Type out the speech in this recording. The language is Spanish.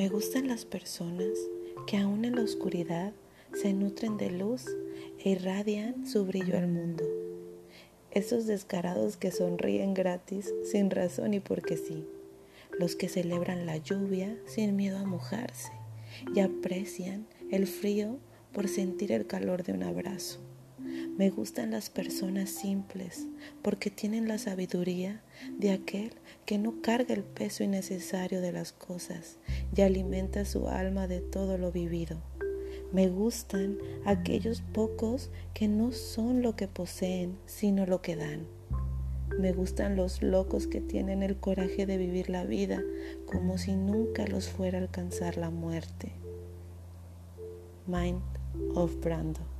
Me gustan las personas que aún en la oscuridad se nutren de luz e irradian su brillo al mundo. Esos descarados que sonríen gratis, sin razón y porque sí. Los que celebran la lluvia sin miedo a mojarse y aprecian el frío por sentir el calor de un abrazo. Me gustan las personas simples porque tienen la sabiduría de aquel que no carga el peso innecesario de las cosas y alimenta su alma de todo lo vivido. Me gustan aquellos pocos que no son lo que poseen, sino lo que dan. Me gustan los locos que tienen el coraje de vivir la vida como si nunca los fuera a alcanzar la muerte. Mind of Brando.